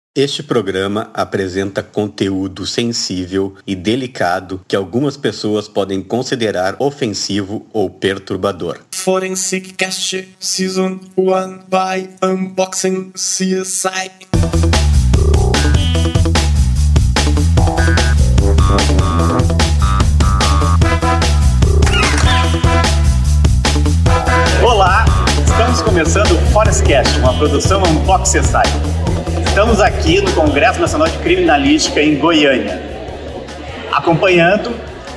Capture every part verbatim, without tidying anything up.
Este programa apresenta conteúdo sensível e delicado que algumas pessoas podem considerar ofensivo ou perturbador. Forensic Cast Season um by Unboxing C S I. Olá, estamos começando o Forensicast, uma produção Unboxing C S I. Estamos aqui no Congresso Nacional de Criminalística em Goiânia, acompanhando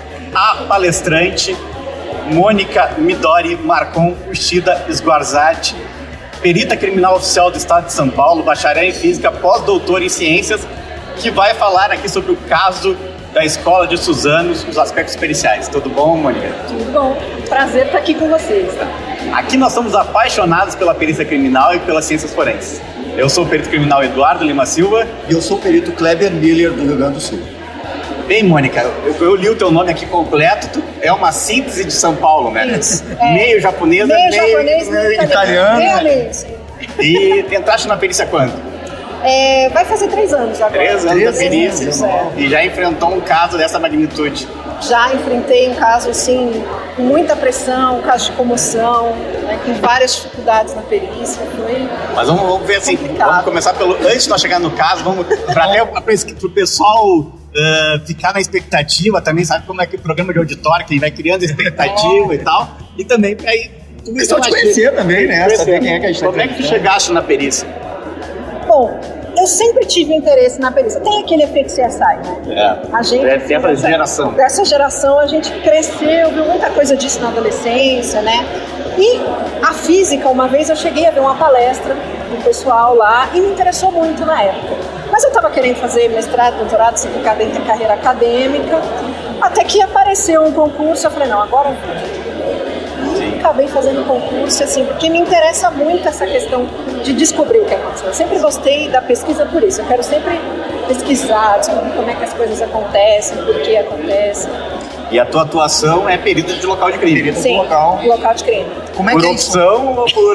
a palestrante Mônica Midori Marcon Uchida Esguarzati, perita criminal oficial do Estado de São Paulo, bacharel em Física, pós-doutora em Ciências, que vai falar aqui sobre o caso da Escola de Suzanos, os aspectos periciais. Tudo bom, Mônica? Tudo bom. Prazer estar aqui com vocês. Aqui nós somos apaixonados pela perícia criminal e pelas ciências forenses. Eu sou o perito criminal Eduardo Lima Silva. E eu sou o perito Kleber Miller, do Rio Grande do Sul. Bem, Mônica, eu, eu li o teu nome aqui completo. Tu é uma síntese de São Paulo, né? Isso. É. Meio japonesa, meio, meio, japonês, meio meio italiano. Meio isso. E entraste na perícia quando? É, vai fazer três anos agora. Três anos da perícia. Anos, é. E já enfrentou um caso dessa magnitude. Já enfrentei um caso, assim, com muita pressão, um caso de comoção, né, com várias dificuldades na perícia. Foi Mas vamos, vamos ver assim, complicado. Vamos começar pelo... Antes de nós chegar no caso, vamos... Para o pessoal uh, ficar na expectativa também, sabe como é que o programa de auditório, que vai criando expectativa é. e tal. E também, aí... Pessoal te conhecer também, né? Saber quem é que a gente Como é que tu chegaste na perícia? Bom, eu sempre tive interesse na perícia. Tem aquele efeito C S I, né? É, a gente, é dessa geração. Dessa geração a gente cresceu, viu muita coisa disso na adolescência, né? E a física, uma vez eu cheguei a ver uma palestra do pessoal lá e me interessou muito na época. Mas eu estava querendo fazer mestrado, doutorado, seguir carreira acadêmica, até que apareceu um concurso, eu falei, não, agora eu vou. E acabei fazendo concurso, assim, porque me interessa muito essa questão de descobrir o que aconteceu. Eu sempre gostei da pesquisa por isso. Eu quero sempre pesquisar, descobrir como é que as coisas acontecem, por que acontecem. E a tua atuação é perita de local de crime? Perita Sim, de local. local de crime. Como é por que é opção ou por...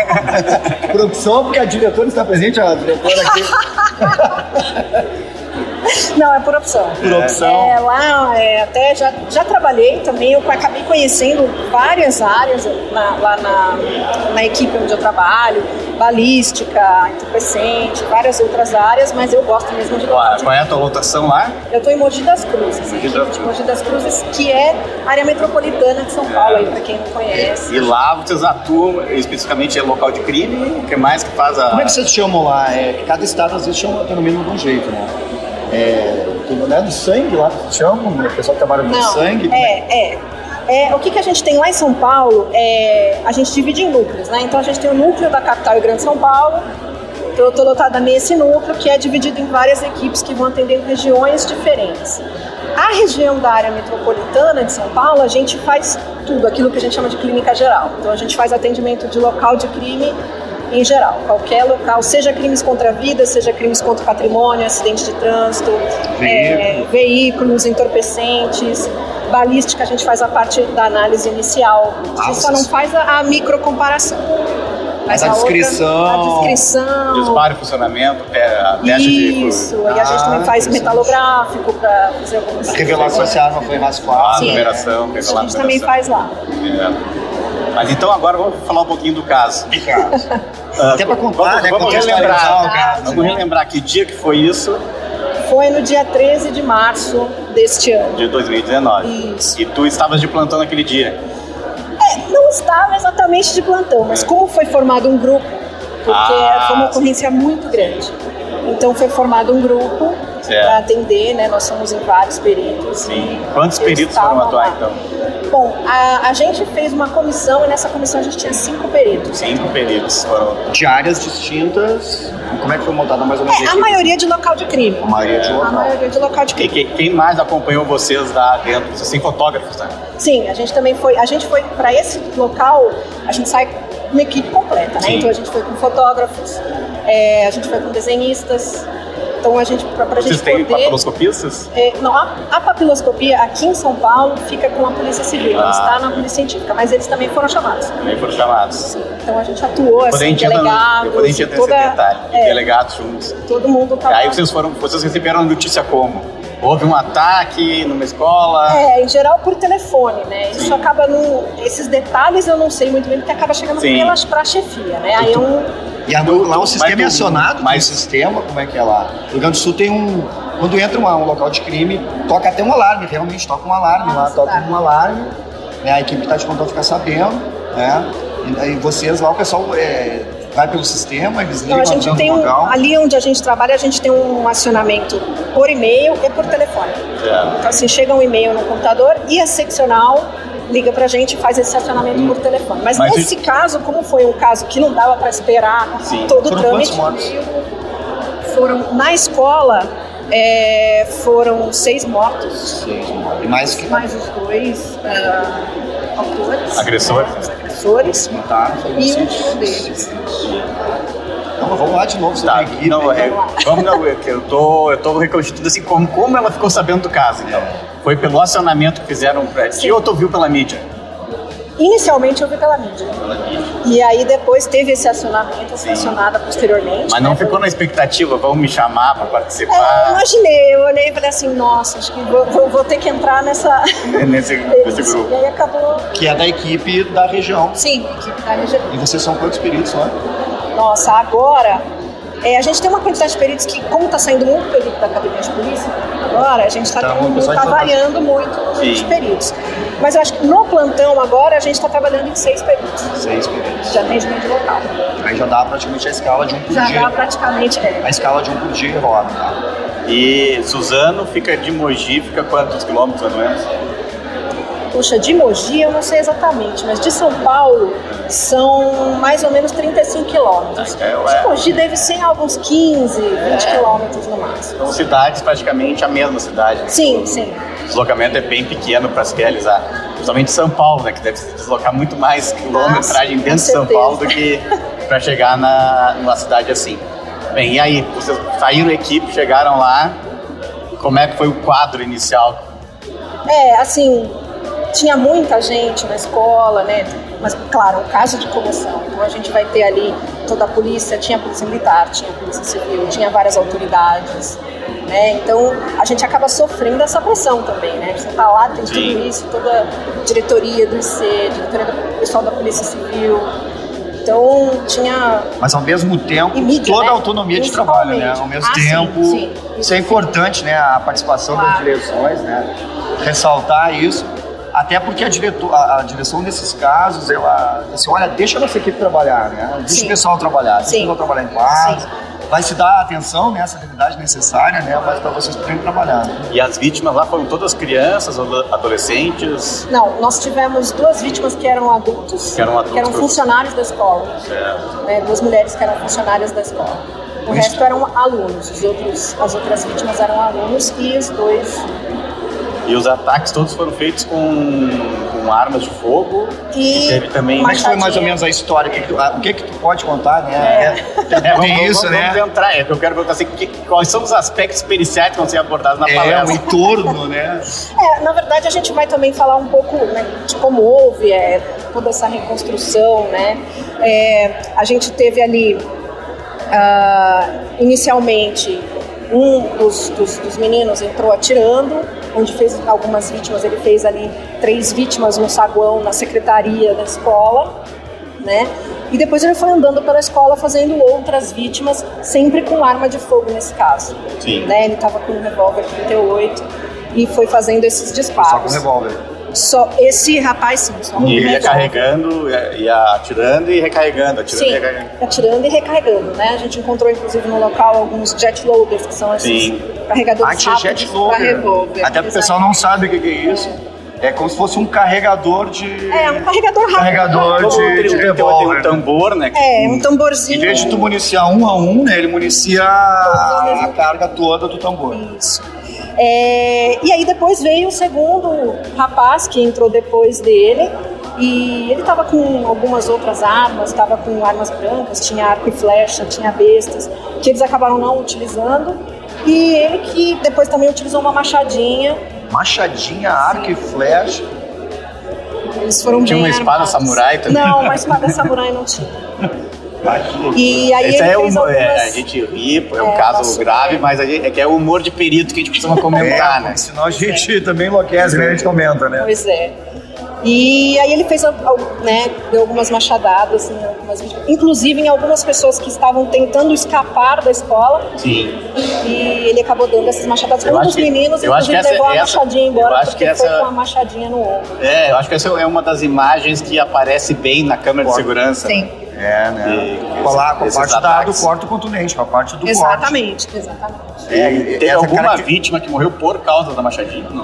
Por opção, porque a diretora está presente, a diretora aqui... Não, é por opção. Por opção. É, lá, é, até já, já trabalhei também, eu acabei conhecendo várias áreas na, lá na, na equipe onde eu trabalho, balística, entorpecente, várias outras áreas, mas eu gosto mesmo de local de... Qual é a tua lotação lá? Eu estou em Mogi das Cruzes, Mogi das de Mogi das Cruzes, que é área metropolitana de São Paulo, aí, para quem não conhece. E lá vocês atuam especificamente em local de crime, o que mais que faz a... Como é que vocês chamam lá? É, que cada estado às vezes chama pelo menos de um jeito, né? É, tudo, né, do sangue lá que chamam, o pessoal que trabalha com Não, sangue. É, é. É, o que, que a gente tem lá em São Paulo, é, a gente divide em núcleos, né? Então a gente tem o núcleo da capital e Grande São Paulo, então eu estou lotada nesse núcleo, que é dividido em várias equipes que vão atendendo regiões diferentes. A região da área metropolitana de São Paulo, a gente faz tudo, aquilo que a gente chama de clínica geral. Então a gente faz atendimento de local de crime em geral, qualquer local, seja crimes contra a vida, seja crimes contra o patrimônio, acidente de trânsito, Veículo. é, veículos, entorpecentes, balística, a gente faz a parte da análise inicial, a gente só não faz a, a microcomparação. Mas a, a descrição, outra, a descrição, disparo e funcionamento, a teste de... Isso, e a gente Ah, também faz metalográfico para fazer algumas... a revelação se a arma foi raspada. Ah, Sim, numeração, é. revelar A gente também faz lá. É. Mas então agora vamos falar um pouquinho do caso. Até para contar, vamos, né? Vamos relembrar, o caso, vamos relembrar que dia que foi isso? Foi no dia treze de março deste ano. De dois mil e dezenove. Isso. E tu estavas de plantão naquele dia? É, não estava exatamente de plantão, mas como foi formado um grupo, porque Ah, foi uma ocorrência muito grande. Então foi formado um grupo para atender, né? Nós somos em vários peritos. Sim. Quantos Eles peritos foram estavam atuar lá. então? Bom, a, a gente fez uma comissão e nessa comissão a gente tinha cinco peritos. Cinco peritos foram. De áreas distintas. Como é que foi montada mais ou menos? É, a maioria de local de crime. A maioria de A local. maioria de local de E crime. quem, quem mais acompanhou vocês lá dentro? Vocês têm fotógrafos, né? Sim, a gente também foi, a gente foi para esse local, a gente sai com uma equipe completa, né? Sim. Então a gente foi com fotógrafos, é, a gente foi com desenhistas, Então a gente, pra, pra Vocês gente têm poder... papiloscopistas? É, não, a, a papiloscopia aqui em São Paulo fica com a Polícia Civil, Ah. está na Polícia Científica, mas eles também foram chamados. Também foram chamados. Sim, então a gente atuou, Quando a assim, gente entra no- delegados, quando a gente entra toda, nesse detalhe, é, delegados juntos. todo mundo tava... Aí vocês foram, vocês receberam a notícia como? Houve um ataque numa escola? É, em geral por telefone, né? Isso Sim. acaba no... Esses detalhes eu não sei muito bem, porque acaba chegando Sim. pelas pra chefia, né? Aí é um... E a, lá o sistema Mas é tu- acionado, mas- mas o sistema, como é que é lá? O Rio Grande do Sul tem um... Quando entra uma, um local de crime, toca até um alarme, realmente toca um alarme lá, Nossa, toca tá. um alarme, né? A equipe que está de controle fica sabendo, né? E aí vocês lá, o pessoal é, vai pelo sistema, eles ligam Então, a gente avisando tem o um, local. ali onde a gente trabalha, a gente tem um acionamento por e-mail e por telefone. É. Então, assim, chega um e-mail no computador e a seccional liga pra gente e faz esse acionamento por telefone. Mas, Mas nesse caso, como foi um caso que não dava pra esperar Sim. todo o Foram trâmite, quantos mortos? foram na escola, é, foram seis mortos, Seis, e mais que mais os dois ah, autores, Agressores. né, os agressores, mataram, foram e um seis. tio deles. Então vamos lá de novo sobre Tá, a equipe. não, é, vamos não, é que eu tô, eu tô reconstituindo assim, como, como ela ficou sabendo do caso, então? Foi pelo acionamento que fizeram pra ti ou tu viu pela mídia? Inicialmente eu vi pela mídia. E aí depois teve esse acionamento, essa Sim. acionada posteriormente. Mas não né, ficou na expectativa, vão me chamar pra É, eu participar imaginei, eu olhei e falei assim, nossa, acho que vou, vou- vou ter que entrar nessa... nesse, nesse Isso. grupo. E aí acabou, Que é da equipe da região. sim, a equipe da região. E vocês são quantos peritos lá? Nossa, agora, é, a gente tem uma quantidade de peritos que, como está saindo muito perito da academia de polícia, agora a gente está Então, o pessoal tá de formação. variando muito os Sim. peritos. Mas eu acho que no plantão agora a gente está trabalhando em seis peritos Seis peritos. de atendimento local. Aí já dá praticamente a escala de um por Já dia. dá praticamente... É, A escala de um por dia roda, tá? E Suzano fica de Mogi, fica quantos quilômetros, mais ou menos? Puxa, de Mogi eu não sei exatamente, mas de São Paulo são mais ou menos trinta e cinco quilômetros. É, ué. De Mogi deve ser alguns quinze, vinte quilômetros no máximo. São cidades praticamente a mesma cidade. Sim, sim. O deslocamento é bem pequeno para se realizar. Principalmente São Paulo, né? Que deve se deslocar muito mais quilometragem Nossa, dentro de com São certeza. Paulo do que para chegar na, numa cidade assim. Bem, e aí? Vocês saíram da equipe, chegaram lá. Como é que foi o quadro inicial? É, assim, tinha muita gente na escola, né? Mas, claro, um caso de comoção. Então a gente vai ter ali toda a polícia, tinha a polícia militar, tinha a polícia civil, tinha várias autoridades, né? Então a gente acaba sofrendo essa pressão também, né? Você tá lá, tem Sim. tudo isso, toda a diretoria do I C, diretoria do pessoal da polícia civil. Então tinha... Mas ao mesmo tempo, E mídia, toda né? a autonomia de trabalho, né? Ao mesmo Ah, sim, tempo, sim. isso é importante, né? A participação das Claro. direções, né? Ressaltar isso. Até porque a, diretor, a, a direção nesses casos, ela, assim, olha, deixa a nossa equipe trabalhar, né? Deixa Sim. o pessoal trabalhar, deixa Sim. o pessoal trabalhar em paz. Sim. Vai se dar a atenção, né? A seriedade necessária, né? Mas para vocês poderem trabalhar. Né? E as vítimas lá foram todas crianças, ado- adolescentes? Não, nós tivemos duas vítimas que eram adultos, Que eram adultos, funcionários da escola. Certo. Né, duas mulheres que eram funcionárias da escola. O Isso. resto eram alunos, os outros, as outras vítimas eram alunos e os dois. E os ataques todos foram feitos com, com armas de fogo. E teve também... Como é que foi mais ou machadinha. menos a história? O que, que, tu- a- o que, que tu pode contar, né? É, Tem vamos, isso, vamos, né? Vamos entrar, é que eu quero perguntar assim, que, quais são os aspectos periciais que vão ser abordados na É, o palestra? entorno, né? É, na verdade a gente vai também falar um pouco, né, de como houve é, toda essa reconstrução, né? É, a gente teve ali ah, inicialmente um dos, dos, dos meninos entrou atirando, onde fez algumas vítimas, ele fez ali três vítimas no saguão na secretaria da escola, né? E depois ele foi andando pela escola fazendo outras vítimas, sempre com arma de fogo nesse caso. Sim. Né? Ele estava com um revólver trinta e oito e foi fazendo esses Só com disparos. revólver. Só esse rapaz sim, só um E ele ia revólver. carregando, ia, ia atirando e recarregando, atirando Sim, e recarregando. atirando e recarregando, né? A gente encontrou inclusive no local alguns jet loaders, que são esses Sim. carregadores Ah, tinha rápidos jet para loader. revólver. Até porque o pessoal não sabe o que que é isso. É como se fosse um carregador de... É, um carregador rápido. Carregador Como de, tem, de tem, tem revólver. um tambor, né? que- É, um tamborzinho. Em vez de tu municiar um a um, né, ele municia a, a carga toda do tambor. Isso. É, e aí depois veio o segundo rapaz que entrou depois dele e ele estava com algumas outras armas, estava com armas brancas, tinha arco e flecha, tinha bestas, que eles acabaram não utilizando E ele que depois também utilizou uma machadinha. Machadinha, arco e flecha. Eles foram Tinha bem uma espada armados. samurai também? Não, uma espada samurai não tinha. E aí Esse ele é fez um, algumas... é, a gente ri, é um É, caso nossa, grave, é. mas a gente, é que é o humor de perito que a gente costuma comentar, né? Senão a gente também enlouquece, né? A gente comenta, né? Pois é. E aí ele fez, né, deu algumas machadadas, em algumas, inclusive em algumas pessoas que estavam tentando escapar da escola. Sim. E ele acabou dando essas machadadas. Eu Um acho dos que- meninos, eu acho inclusive, que essa- levou a essa- machadinha eu embora acho porque que foi essa- com a machadinha no ombro. É, eu acho que essa é uma das imagens que aparece bem na câmera de segurança. Sim. É, né? E- Colar com a esses parte da, do ataques. corte contundente, com a parte do Exatamente, exatamente. corte. É, e Tem essa alguma caracter- vítima que morreu por causa da machadinha? Não.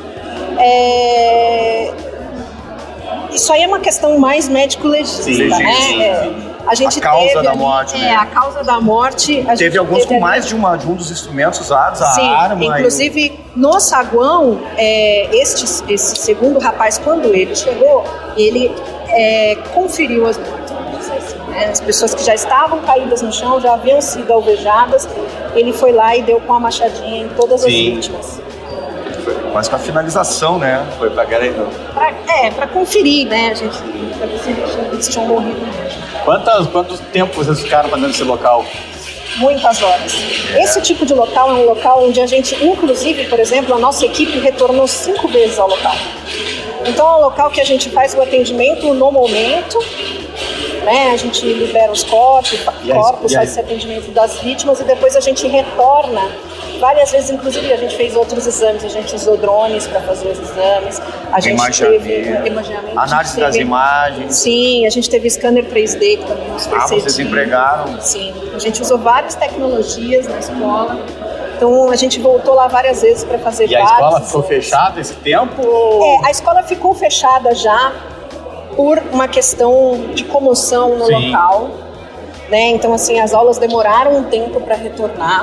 É... Isso aí é uma questão mais médico-legista, Sim, né? sim, É. sim. A gente A causa teve da ali- morte, é, né? a causa da morte. A gente Teve alguns teve com ali- mais de, uma, de um dos instrumentos usados, a Sim, arma. inclusive no saguão, é, este, esse segundo rapaz, quando ele chegou, ele é, conferiu as mortes, vamos dizer assim, né? As pessoas que já estavam caídas no chão, já haviam sido alvejadas, ele foi lá e deu com a machadinha em todas as Sim. vítimas. E, mas com a finalização, né? Foi pra garantir. Pra, é, para conferir, né, a gente, pra ver se eles tinham morrido mesmo. Quantas, quanto tempo vocês ficaram fazendo esse local? Muitas horas. Esse tipo de local é um local onde a gente, inclusive, por exemplo, a nossa equipe retornou cinco vezes ao local. Então é um local que a gente faz o atendimento no momento, né? A gente libera os corpos, E a- corpos e a- faz esse atendimento das vítimas e depois a gente retorna. Várias vezes, inclusive, a gente fez outros exames, a gente usou drones para fazer os exames, a gente Imageamento, teve imageamento, a gente análise das teve- imagens. Sim, a gente teve scanner três D que também nos fez Ah, vocês sentido. empregaram. Sim, a gente usou várias tecnologias na escola. Então a gente voltou lá várias vezes para fazer E a vários escola ficou exames. fechada esse tempo? Ou... É, a escola ficou fechada já por uma questão de comoção no Sim. local, né? Então assim as aulas demoraram um tempo para retornar.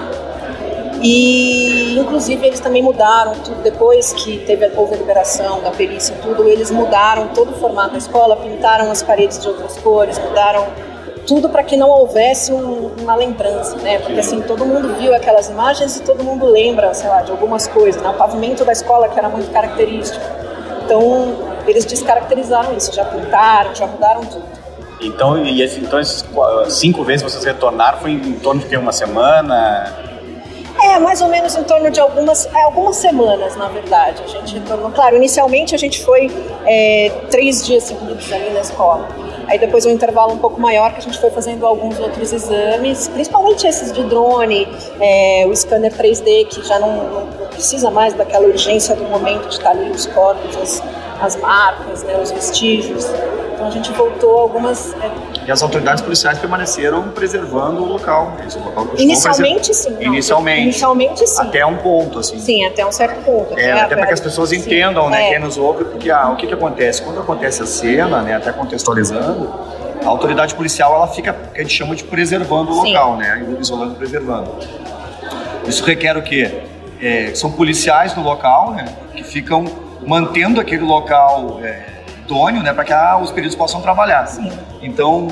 E, inclusive, eles também mudaram tudo, depois que teve, houve a liberação da perícia e tudo, eles mudaram todo o formato da escola, pintaram as paredes de outras cores, mudaram tudo para que não houvesse um, uma lembrança, né? Porque, assim, todo mundo viu aquelas imagens e todo mundo lembra, sei lá, de algumas coisas, né? O pavimento da escola, que era muito característico. Então, eles descaracterizaram isso, já pintaram, já mudaram tudo. Então, e esse, então esses qu- cinco vezes que vocês retornaram foi em, em torno de que, uma semana? É, mais ou menos em torno de algumas, é, algumas semanas, na verdade, a gente retornou. Claro, inicialmente a gente foi é, três dias seguidos ali na escola. Aí depois um intervalo um pouco maior que a gente foi fazendo alguns outros exames, principalmente esses de drone, é, o scanner três D, que já não, não precisa mais daquela urgência do momento de estar ali os corpos, as, as marcas, né, os vestígios. Então a gente voltou algumas... É, E as autoridades policiais permaneceram preservando o local. Esse local continuou inicialmente preserv- sim. não. Inicialmente. Inicialmente sim. Até um ponto, assim. Sim, até um certo ponto. É, né? até para que as pessoas Sim. entendam, né, É. quem nos ouve, porque ah, o que, que acontece? Quando acontece a cena, né, até contextualizando, a autoridade policial ela fica, que a gente chama de preservando o Sim. local, né, isolando e preservando. Isso requer o quê? É, são policiais no local, né, que ficam mantendo aquele local é, idôneo, né, para que ah, os peritos possam trabalhar. Sim. Então,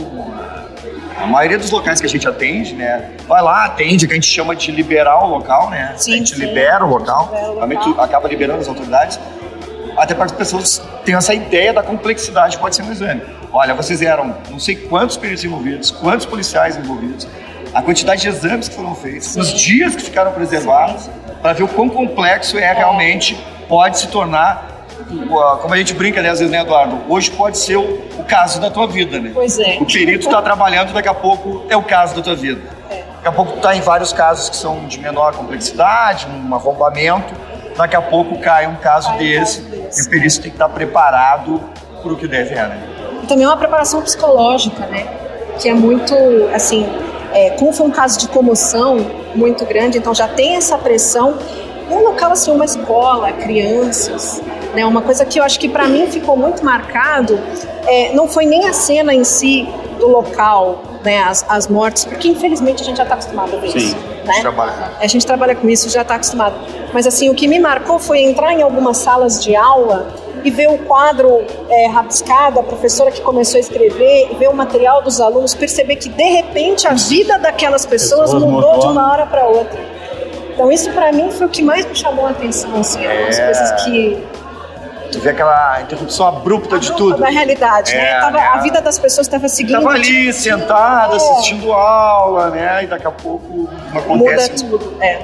a maioria dos locais que a gente atende, né, vai lá, atende, que a gente chama de liberar o local, né, Sim, a gente sim. libera o local, Libera o local. realmente acaba liberando as autoridades, até para que as pessoas tenham essa ideia da complexidade que pode ser um exame. Olha, vocês eram não sei quantos peritos envolvidos, quantos policiais envolvidos, a quantidade de exames que foram feitos, os dias que ficaram preservados, para ver o quão complexo é realmente, pode se tornar, como a gente brinca, né, às vezes, né, Eduardo? Hoje pode ser o, o caso da tua vida, né? Pois é. O perito está trabalhando, daqui a pouco é o caso da tua vida. É. Daqui a pouco está em vários casos que são de menor complexidade, um arrombamento. Daqui a pouco cai um caso Cai um desse, caso desse. e o perito tem que estar preparado para o que deve é, né? E também uma preparação psicológica, né? Que é muito, assim, é, como foi um caso de comoção muito grande, então já tem essa pressão. Um local assim, uma escola, crianças, né? Uma coisa que eu acho que para mim ficou muito marcado, é, não foi nem a cena em si do local, né? As, as mortes, porque infelizmente a gente já está acostumado a ver Sim, isso, A né? gente trabalha. A gente trabalha com isso, já está acostumado. Mas assim, o que me marcou foi entrar em algumas salas de aula e ver o quadro é, rabiscado, a professora que começou a escrever, e ver o material dos alunos, perceber que de repente a vida daquelas pessoas Pessoas mudou mudou. de uma hora para outra. Então isso para mim foi o que mais me chamou a atenção, assim, algumas É. coisas que... Tu vê aquela interrupção abrupta de tudo. Da realidade, É, né? Tava, né? A vida das pessoas estava seguindo... Tava ali, sentada, É. assistindo aula, né? E daqui a pouco não acontece. Muda tudo, é.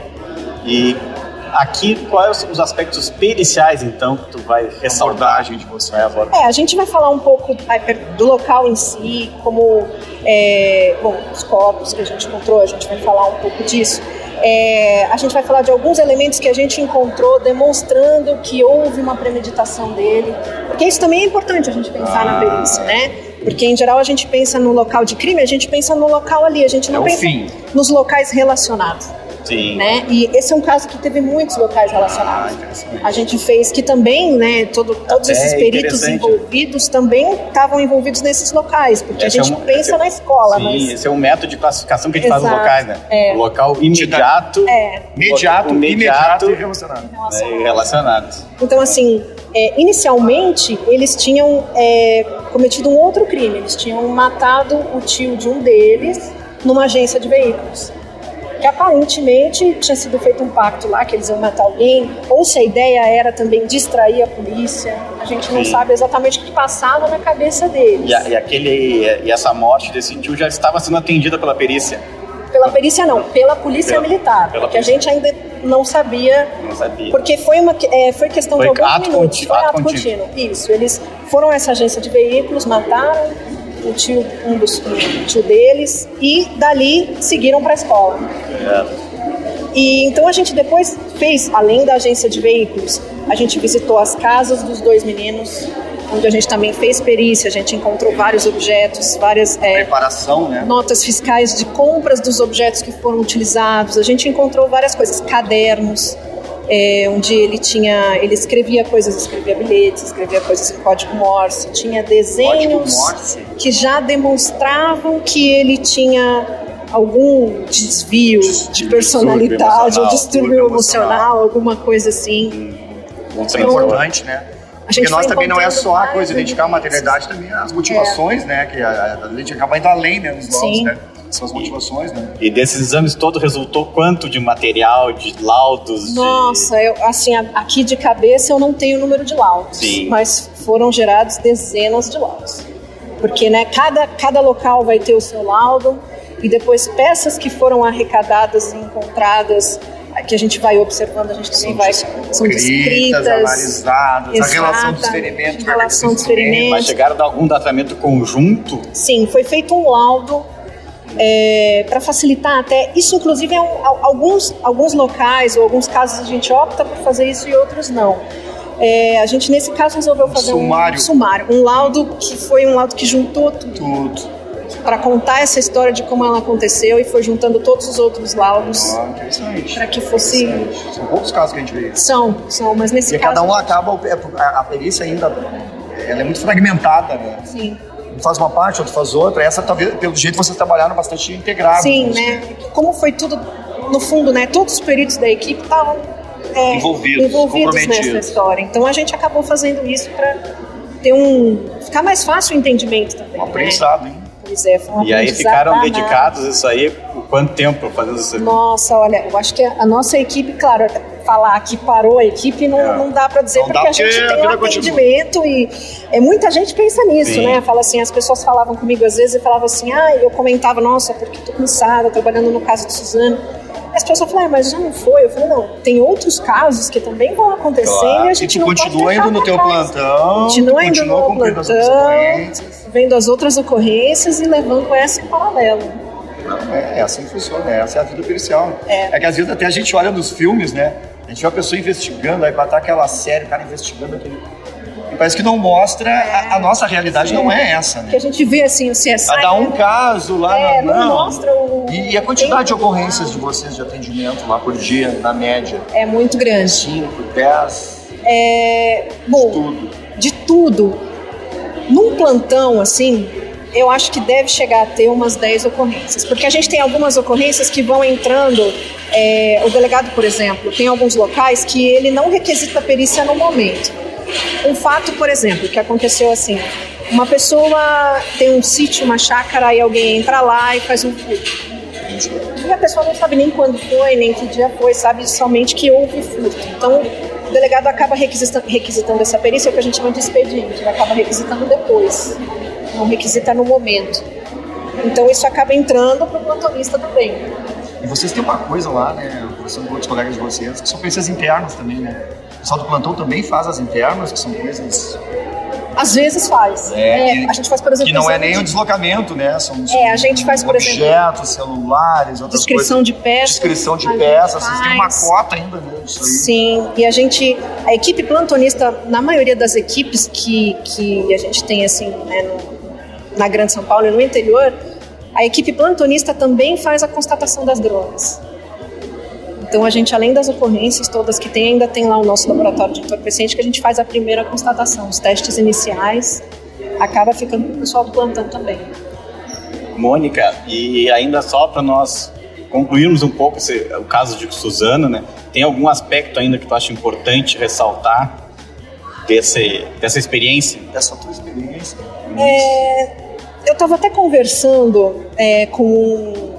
E aqui, quais são os aspectos periciais, então, que tu vai ressaltar? Abordagem de você. Vai abordar. É, a gente vai falar um pouco do local em si, como, é, bom, os corpos que a gente encontrou, a gente vai falar um pouco disso. É, a gente vai falar de alguns elementos que a gente encontrou demonstrando que houve uma premeditação dele, porque isso também é importante a gente pensar Ah. na perícia, né? Porque em geral a gente pensa no local de crime, a gente pensa no local ali, a gente não É o pensa fim. nos locais relacionados. Sim. Né? E esse é um caso que teve muitos locais relacionados. Ah, interessante. A gente fez que também, né, todo, todos É esses peritos interessante. envolvidos também estavam envolvidos nesses locais, porque Esse a gente é um- pensa esse- na escola, Sim, mas esse é um método de classificação que a gente faz nos Exato, locais, né? é. O local imediato, é. Imediato, o imediato e relacionado. né, relacionado. Então, assim, é, inicialmente eles tinham é, cometido um outro crime. Eles tinham matado o tio de um deles numa agência de veículos. Que aparentemente tinha sido feito um pacto lá, que eles iam matar alguém, ou se a ideia era também distrair a polícia. A gente não Sim. sabe exatamente o que passava na cabeça deles. E, a- e aquele, e essa morte desse tio já estava sendo atendida pela perícia. Pela perícia não, pela polícia Pela- militar, pela porque a polícia. gente ainda não sabia, Não sabia. porque foi, uma, é, foi questão Foi de alguns ato minutos, contínuo, foi ato ato contínuo. contínuo. Isso, eles foram a essa agência de veículos, mataram o tio, um dos um tio deles, e dali seguiram para a escola. É. E então a gente depois fez, além da agência de veículos, a gente visitou as casas dos dois meninos, onde a gente também fez perícia, a gente encontrou vários objetos, várias é, Preparação, né? notas fiscais de compras dos objetos que foram utilizados, a gente encontrou várias coisas, cadernos, é, onde ele tinha, ele escrevia coisas, escrevia bilhetes, escrevia coisas em código Morse, tinha desenhos Código Morse. que já demonstravam que ele tinha algum desvio de personalidade ou emocional, distúrbio emocional, alguma coisa assim. Isso é Então, importante, né? A gente Porque nós foi também não é só a encontrando coisa, várias identificar a materialidade, também as motivações, né? Que a, a gente acaba indo além, né? Nos laudos, Sim. né? São as motivações, né? E desses exames todos resultou quanto de material, de laudos? Nossa, eu, assim, a- aqui de cabeça eu não tenho o número de laudos, Sim. mas foram gerados dezenas de laudos. Porque, né, cada, cada local vai ter o seu laudo e depois peças que foram arrecadadas e encontradas, que a gente vai observando, a gente também vai... São descritas, analisadas, a relação dos exata, ferimentos. a relação dos De... Mas ferimentos. chegaram a dar algum tratamento conjunto? Sim, foi feito um laudo é, para facilitar até. Isso, inclusive, é um, al- alguns, alguns locais ou alguns casos a gente opta por fazer isso e outros não. É, a gente, nesse caso, resolveu fazer sumário. um sumário, um laudo que foi um laudo que juntou tudo Tudo. para contar essa história de como ela aconteceu e foi juntando todos os outros laudos Ah, interessante. para que fosse. Interessante. São poucos casos que a gente vê isso. São, são, mas nesse E caso. cada um acaba, a, a perícia ainda, ela é muito fragmentada, né? Sim. Um faz uma parte, outro faz outra. Essa, talvez, pelo jeito, vocês trabalharam bastante integrado. Sim, né? Como foi tudo, no fundo, né? Todos os peritos da equipe estavam é, Envolvidos, envolvidos comprometidos. nessa história. Então a gente acabou fazendo isso para ter um ficar mais fácil o entendimento também. Um aprendizado, hein? Né? Pois é, foi um E aí aprendizado ficaram danado. dedicados isso aí por quanto tempo fazendo isso? Nossa, olha, eu acho que a nossa equipe, claro, falar que parou a equipe não, É. não dá para dizer, Não porque dá, a gente porque a tem um vida continua. atendimento e é, muita gente pensa nisso, Sim. né? Fala assim, as pessoas falavam comigo às vezes e falavam assim, ah, eu comentava, nossa, porque tô cansada, trabalhando no caso de Suzano. E as pessoas falavam, ah, mas já não foi? Eu falei, não, tem outros casos que também vão acontecendo Claro. e a E gente tu não pode continua deixar indo no pra teu trás. plantão, Continua indo continua no cumprindo as outras plantão, ocorrências. vendo as outras ocorrências e levando essa em paralelo. É, é assim que funciona, essa é a vida pericial. É. que às vezes até a gente olha nos filmes, né? A gente vê a pessoa investigando, aí botar aquela série, o cara investigando aquele. E parece que não mostra, a, a nossa realidade não é essa, Que né? a gente vê assim, o C S I... Cada um né? caso lá É, na. não mostra o- E, e a quantidade de tempo. ocorrências de vocês de atendimento lá por dia, na média? É muito grande. cinco, dez, É, bom, tudo. de tudo. Num plantão, assim, eu acho que deve chegar a ter umas dez ocorrências. Porque a gente tem algumas ocorrências que vão entrando... é, o delegado, por exemplo, tem alguns locais que ele não requisita perícia no momento. Um fato, por exemplo, que aconteceu assim... Uma pessoa tem um sítio, uma chácara, e alguém entra lá e faz um furto. Entendi. E a pessoa não sabe nem quando foi, nem que dia foi, sabe somente que houve furto. Então, o delegado acaba requisitando, requisitando essa perícia, é o que a gente chama de expediente, ele acaba requisitando depois, não requisita no momento. Então, isso acaba entrando para o plantonista também. E vocês têm uma coisa lá, né, conversando com outros colegas de vocês, que são perícias internas também, né? O pessoal do plantão também faz as internas, que são coisas... Às vezes faz. É, é, que, a gente faz, por exemplo... Que não é exame nem de... o deslocamento, né? São, são é, a gente faz, por objetos, exemplo... objetos, celulares, outras descrição coisas. de peças. Descrição de a peças. gente Vocês têm uma faz. cota ainda, né? Isso aí. Sim, e a gente... A equipe plantonista, na maioria das equipes que, que a gente tem, assim, né, no, na Grande São Paulo e no interior, a equipe plantonista também faz a constatação das drogas. Então, a gente, além das ocorrências todas que tem, ainda tem lá o nosso laboratório de entorpecente, que a gente faz a primeira constatação. Os testes iniciais acaba ficando com o pessoal do plantão também. Mônica, e ainda só para nós concluirmos um pouco esse, o caso de Suzano, né? Tem algum aspecto ainda que tu acha importante ressaltar desse, dessa experiência? Dessa tua experiência? É, eu estava até conversando é, com um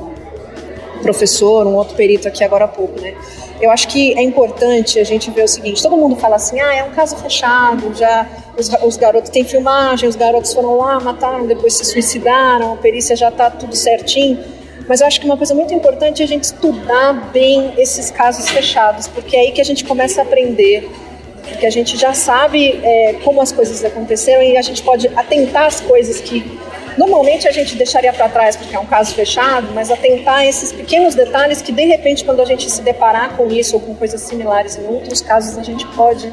professor, um outro perito aqui agora há pouco, né? Eu acho que é importante a gente ver o seguinte, todo mundo fala assim, ah, é um caso fechado, já os, os garotos têm filmagem, os garotos foram lá, mataram, depois se suicidaram, a perícia já está tudo certinho, mas eu acho que uma coisa muito importante é a gente estudar bem esses casos fechados, porque é aí que a gente começa a aprender, porque a gente já sabe é, como as coisas aconteceram e a gente pode atentar às coisas que normalmente a gente deixaria para trás porque é um caso fechado, mas atentar a esses pequenos detalhes que, de repente, quando a gente se deparar com isso ou com coisas similares em outros casos, a gente pode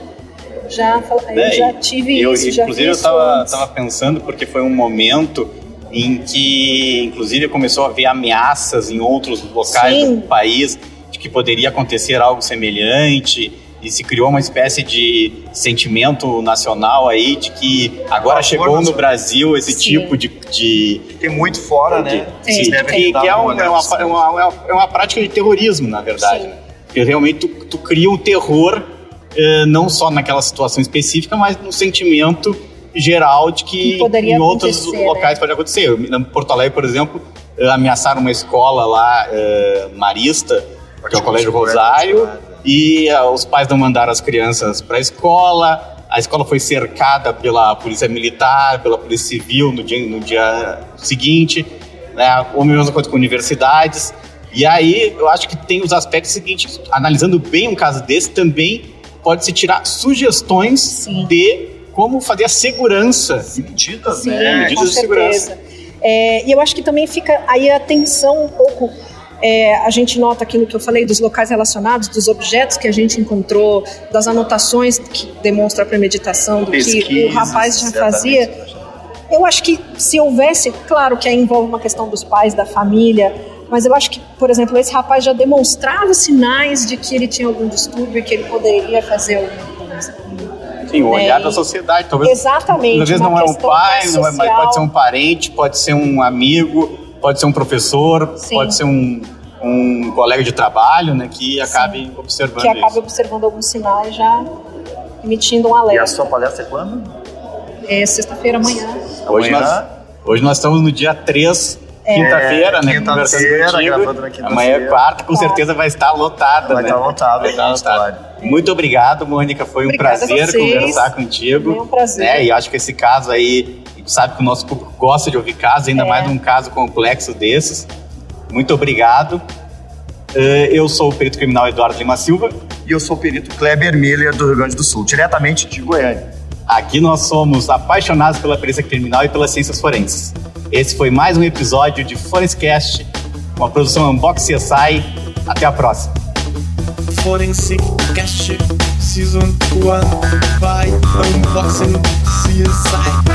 já falar, eu é, já tive eu, isso, já inclusive, vi eu estava isso pensando, porque foi um momento em que, inclusive, começou a haver ameaças em outros locais Sim. do país de que poderia acontecer algo semelhante. E se criou uma espécie de sentimento nacional aí de que agora chegou no Brasil esse Sim. tipo de... de Tem muito fora, de, né? sim, Vocês devem que, dar que é, uma um, é, uma, é, uma, é uma prática de terrorismo, na verdade. Sim. Né? Porque realmente tu, tu cria um terror, eh, não só naquela situação específica, mas no sentimento geral de que, Que poderia em outros acontecer, locais né? pode acontecer. Em Porto Alegre, por exemplo, eh, ameaçaram uma escola lá, eh, marista, que é o Colégio Rosário, e uh, os pais não mandaram as crianças para a escola, a escola foi cercada pela polícia militar, pela polícia civil no dia, no dia seguinte, né, ou mesmo coisa com universidades, e aí eu acho que tem os aspectos seguintes, analisando bem um caso desse, também pode-se tirar sugestões Sim. de como fazer a segurança. Medidas, Sim, né? medidas com de segurança. certeza. É, e eu acho que também fica aí a atenção um pouco. É, a gente nota aquilo que eu falei dos locais relacionados, dos objetos que a gente encontrou, das anotações que demonstram a premeditação do que o rapaz já fazia. Eu acho que se houvesse, claro que aí envolve uma questão dos pais, da família, mas eu acho que, por exemplo, esse rapaz já demonstrava sinais de que ele tinha algum distúrbio e que ele poderia fazer alguma coisa. Sim, o olhar É, da sociedade. Talvez, exatamente, Às vezes uma não é um questão pai, mais não é, mas social. pode ser um parente, pode ser um amigo, pode ser um professor, Sim. pode ser um, um colega de trabalho, né, que acabe observando Que acaba isso. observando alguns sinais já emitindo um E alerta. a sua palestra é quando? É sexta-feira amanhã. Hoje Amanhã? nós, hoje nós estamos no dia três, É, quinta-feira, né, quinta-feira, conversando contigo. gravando na quinta-feira. Amanhã é quarta, com certeza vai estar lotada. Vai né? estar lotado, Vai estar a lotada. história. Muito obrigado, Mônica, foi um Obrigada a prazer vocês. conversar contigo. É um prazer. Né? E acho que esse caso aí, a gente sabe que o nosso público gosta de ouvir casos, ainda É. mais num caso complexo desses. Muito obrigado. Uh, eu sou o perito criminal Eduardo Lima Silva. E eu sou o perito Kleber Miller, do Rio Grande do Sul, diretamente de Goiânia. Aqui nós somos apaixonados pela perícia criminal e pelas ciências forenses. Esse foi mais um episódio de Forenscast, uma produção Unbox C S I. Até a próxima. Forensic Cast Season um by Unboxing C S I.